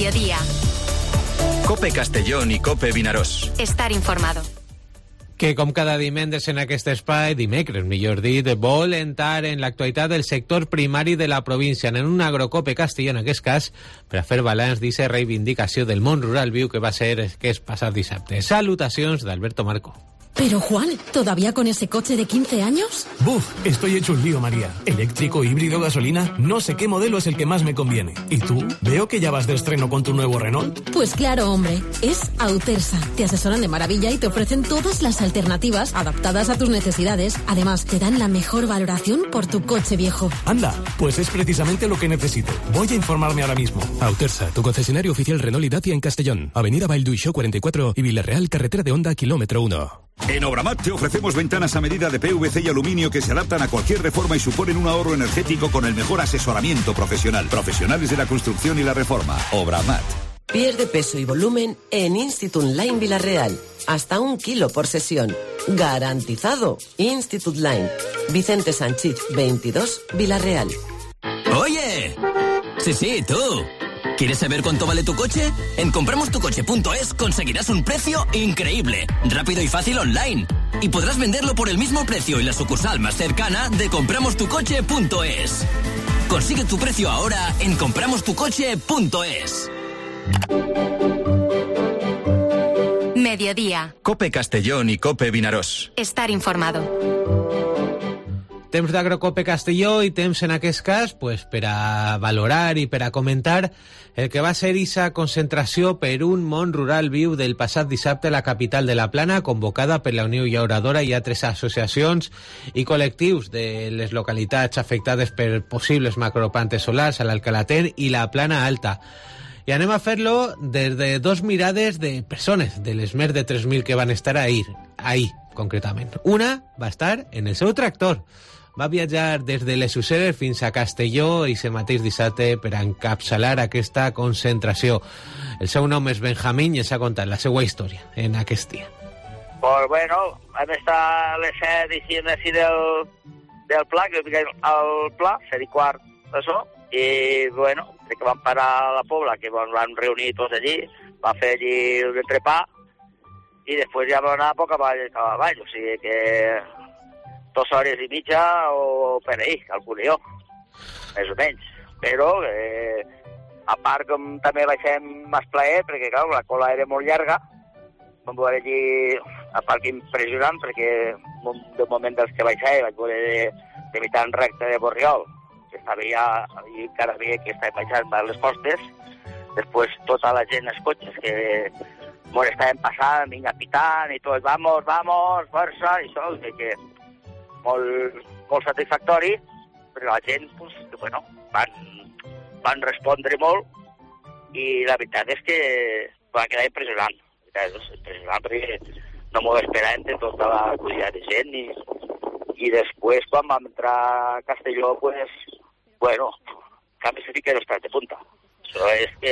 Mediodía. COPE Castellón i COPE Vinaròs. Estar informado. Que com cada dimecres en aquest espai, dimecres millor dit, vol entrar en l'actualitat del sector primari de la província en un agrocope castelló, en aquest cas, per a fer balanç d'aquesta reivindicació del món rural viu que va ser aquest passat dissabte. Salutacions d'Alberto Marco. Pero Juan, ¿todavía con ese coche de 15 años? Buf, estoy hecho un lío, María. Eléctrico, híbrido, gasolina, no sé qué modelo es el que más me conviene. ¿Y tú? Veo que ya vas de estreno con tu nuevo Renault. Pues claro, hombre, es Autersa. Te asesoran de maravilla y te ofrecen todas las alternativas adaptadas a tus necesidades. Además, te dan la mejor valoración por tu coche viejo. Anda, pues es precisamente lo que necesito. Voy a informarme ahora mismo. Autersa, tu concesionario oficial Renault y Dacia en Castellón. Avenida Vallduixó 44 y Villarreal, carretera de Onda, kilómetro 1. En Obramat te ofrecemos ventanas a medida de PVC y aluminio que se adaptan a cualquier reforma y suponen un ahorro energético con el mejor asesoramiento profesional. Profesionales de la construcción y la reforma. Obramat. Pierde peso y volumen en Institut Line Villarreal. Hasta 1 kilo por sesión. Garantizado. Institut Line. Vicente Sánchez, 22, Villarreal. ¡Oye! Sí, tú. ¿Quieres saber cuánto vale tu coche? En compramostucoche.es conseguirás un precio increíble, rápido y fácil online. Y podrás venderlo por el mismo precio en la sucursal más cercana de compramostucoche.es. Consigue tu precio ahora en compramostucoche.es. Mediodía. COPE Castellón i COPE Vinaròs. Estar informado. Temps d'Agrocope Castelló i temps, en aquest cas, pues, per a valorar i per a comentar el que va ser esa concentració per un món rural viu del passat dissabte a la capital de la Plana, convocada per la Unió Llauradora i altres associacions i col·lectius de les localitats afectades per possibles macroplantes solars a l'Alcalater i la Plana Alta. I anem a fer-lo des de dos mirades de persones, de les més de 3.000 que van estar ahir, concretament. Una va estar en el seu tractor. Va viatjar des de les Useres fins a Castelló i se mateix dissabte per a encapçalar aquesta concentració. El seu nom és Benjamín i ens ha contat la seva història en aquest dia. Pues bueno, vam estar a les 7 i així del pla, que al pla, 7:15 d'això, i bueno, que vam parar a la Pobla, que ens vam reunir tots allí, vam fer allí un entrepà, i després ja vam anar a poc avall, o sigui que 2 hores i mitja o per ahí, calculo jo, més o menys. Però, a part, com també baixem més plaer, perquè, clar, la cola era molt llarga, vam veure allí, a part que impressionant, perquè de moment dels que baixava vaig veure de mitjan recte de Borriol, que estava ja, i encara veia que estava baixant per les costes, després tota la gent, els cotxes, que molt estaven passant, vinga, pitant, i tot, vamos, força, i això, que molt satisfactori, però la gent, pues, bueno, van respondre molt i la veritat és que va quedar impressionant. Impressionant perquè no m'ho esperàvem de tota la quantitat de gent i després quan vam entrar a Castelló, pues, bueno, canvi se fica los peus de punta. Això és que,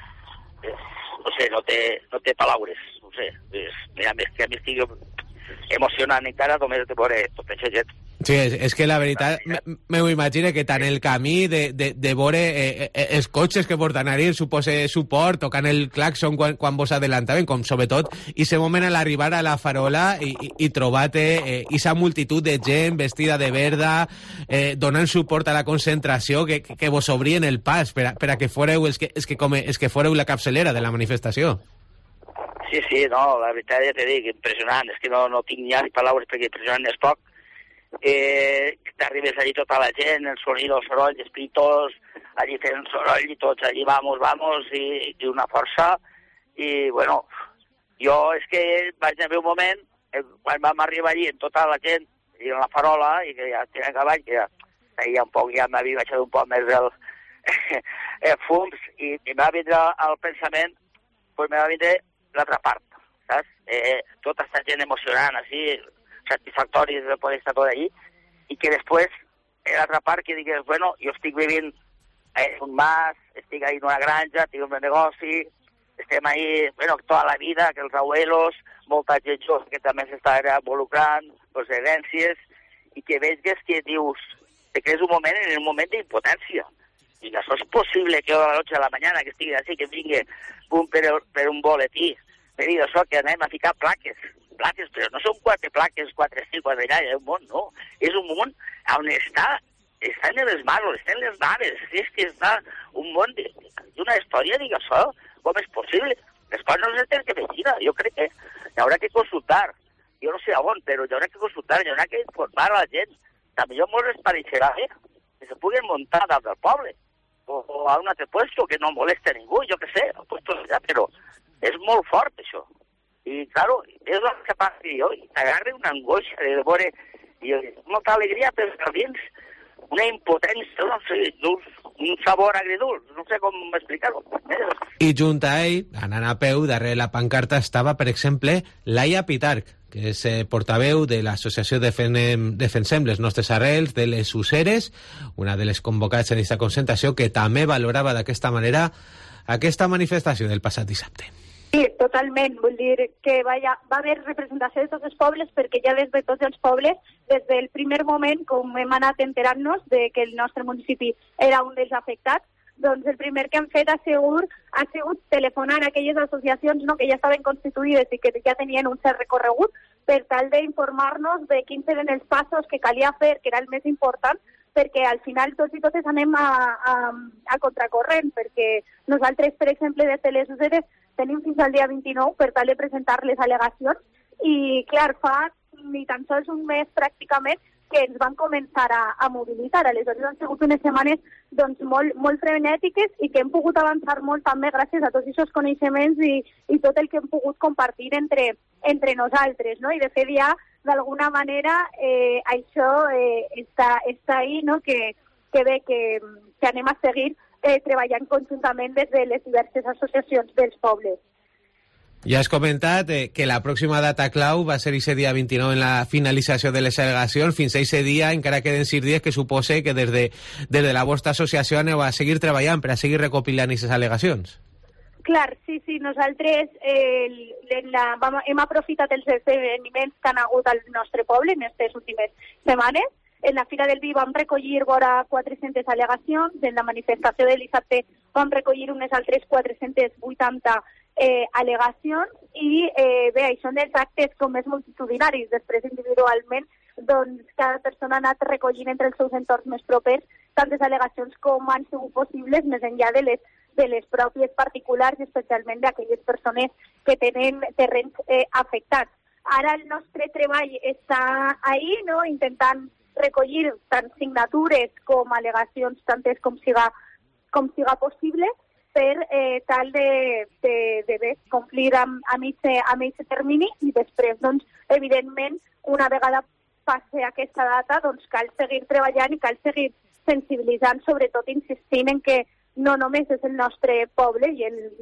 no sé, no té paraules, no sé. Mira, més que a mi estic emocionant encara només de veure tota aquesta gent. Sí, és que la veritat, m'ho imagino que tant el camí de veure els cotxes que porten allà, suposa suport, tocant el claxon quan vos adelantaven, com sobretot, i ese moment a l'arribar a la farola i trobar-te esa multitud de gent vestida de verda, donant suport a la concentració, que vos obrien el pas per a que fóreu els que fóreu la capçalera de la manifestació. Sí, no, la veritat ja t'he dit, impressionant, és que no tinc ja ni paraules perquè impressionant és poc. T'arribes allí tota la gent, el sonido, el soroll, els pitos, allí fent soroll i tots allí vamos, i una força. I, bueno, jo és que vaig haver un moment, quan vam arribar allí amb tota la gent, i en la farola, i que ja tenen cavall, que ja feia un poc, ja m'havia baixat un poc més el fums, i m'ha vindre el pensament, pues m'ha vindre l'altra part, saps? Tota aquesta gent emocionant, així, satisfactori de poder estar tot allí, i que després, l'altra part, que digues, bueno, jo estic vivint en un mas, estic ahí en una granja, tinc un negoci, estem ahí, bueno, tota la vida, que els abuelos, molta gent que també s'està involucrant, les herències, i que veges que dius, te creus un moment en un moment d'impotència. I això és possible que a les 8 de la mañana que estigui així, que vingui per un boletí, per dir això, que anem a ficar plaques, però no són 4 plaques, 4 sí, 4 allà, és un món, no. És un món on estan les mares, estan les mares, és que està un món d'una història, dic això, com és possible? Les coses no les tenen que vecina, jo crec que hi haurà que consultar, jo no sé on, però hi haurà que consultar, hi haurà que informar a la gent, també molt es pareixerà, que se puguen muntar dalt del poble, o a un altre puesto que no molesta ningú, jo què sé, però és molt fort això. I, claro, és el que passa jo, i t'agarra una angoixa de veure, i molta alegria, però també una impotència, no sé, un sabor agridulç, no sé com explicar-ho. I junt a ell, anant a peu, darrere la pancarta estava, per exemple, Laia Pitarch, que és portaveu de l'associació Defensem les nostres arrels, de les Useres, una de les convocats en aquesta concentració, que també valorava d'aquesta manera aquesta manifestació del passat dissabte. Sí, totalment. Vull dir que va haver representació de tots els pobles, perquè ja des de tots els pobles, des del primer moment, com hem anat enterant-nos de que el nostre municipi era un dels afectats, doncs el primer que han fet ha sigut telefonar a aquelles associacions, no, que ja estaven constituïdes i que ja tenien un cert recorregut, per tal d'informar-nos de quins eren els passos que calia fer, que era el més important, perquè al final tots i totes anem a contracorrent, perquè nosaltres, per exemple, des de les Useres tenim fins al dia 29 per tal de presentar les al·legacions i, clar, fa ni tan sols un mes pràcticament que ens van començar a mobilitzar. Aleshores han sigut unes setmanes doncs, molt frenètiques i que hem pogut avançar molt també gràcies a tots aquests coneixements i tot el que hem pogut compartir entre nosaltres, no? I de fet ja, d'alguna manera, això està ahí, no? Que bé que anem a seguir treballant conjuntament des de les diverses associacions dels pobles. Ja has comentat que la pròxima data clau va ser aquest dia 29 en la finalització de les al·legacions. Fins a aquest dia encara queden 6 dies, que suposa que des de la vostra associació aneu a seguir treballant per a seguir recopilant aquestes al·legacions. Clar, sí, nosaltres hem aprofitat els esdeveniments que han hagut al nostre poble en aquestes últimes setmanes. En la Fira del Vi vam recollir vora 400 al·legacions, en la manifestació de dissabte vam recollir unes altres 480 al·legacions i bé, això són els actes com més multitudinaris. Després individualment doncs cada persona ha anat recollint entre els seus entorns més propers tantes al·legacions com han sigut possibles més enllà de les pròpies particulars, especialment d'aquelles persones que tenen terrenys afectats. Ara el nostre treball està ahí, no? Intentant recollir tant signatures com al·legacions, tantes com siga possible, per tal de complir amb aquest termini i després, doncs, evidentment, una vegada passi aquesta data, doncs cal seguir treballant i cal seguir sensibilitzant, sobretot insistint en que no només és el nostre poble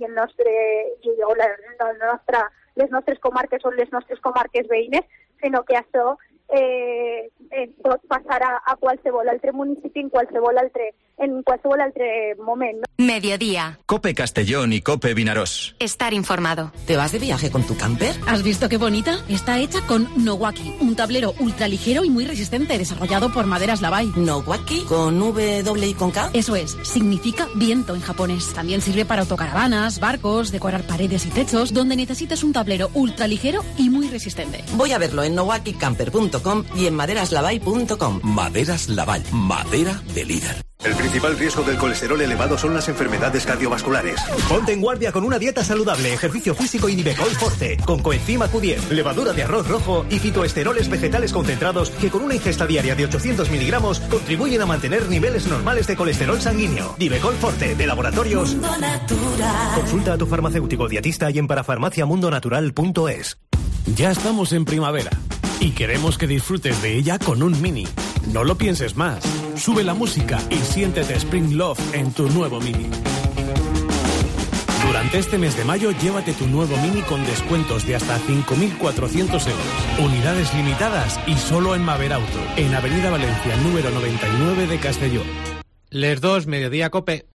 les nostres comarques són les nostres comarques veïnes, sinó que això pot passar a qualsevol altre municipi en qualsevol altre moment, ¿no? Mediodía. COPE Castellón y COPE Vinarós. Estar informado. ¿Te vas de viaje con tu camper? ¿Has visto qué bonita? Está hecha con Nowaki, un tablero ultraligero y muy resistente, desarrollado por Maderas Lavai. ¿Nowaki? ¿Con W y con K? Eso es, significa viento en japonés. También sirve para autocaravanas, barcos, decorar paredes y techos, donde necesites un tablero ultraligero y muy resistente. Voy a verlo en nowakicamper.com y en maderaslavai.com. Maderas Lavai, madera de líder. El principal riesgo del colesterol elevado son las enfermedades cardiovasculares. Ponte en guardia con una dieta saludable, ejercicio físico y Nivecol Forte, con coenzima Q10, levadura de arroz rojo y fitoesteroles vegetales concentrados que con una ingesta diaria de 800 miligramos contribuyen a mantener niveles normales de colesterol sanguíneo. Nivecol Forte, de Laboratorios Mundo Natural. Consulta a tu farmacéutico dietista y en parafarmaciamundonatural.es. Ya estamos en primavera y queremos que disfrutes de ella con un Mini. No lo pienses más. Sube la música y siéntete Spring Love en tu nuevo Mini. Durante este mes de mayo, llévate tu nuevo Mini con descuentos de hasta 5.400 euros. Unidades limitadas y solo en Maver Auto, en Avenida Valencia, número 99 de Castellón. Les dos, Mediodía COPE.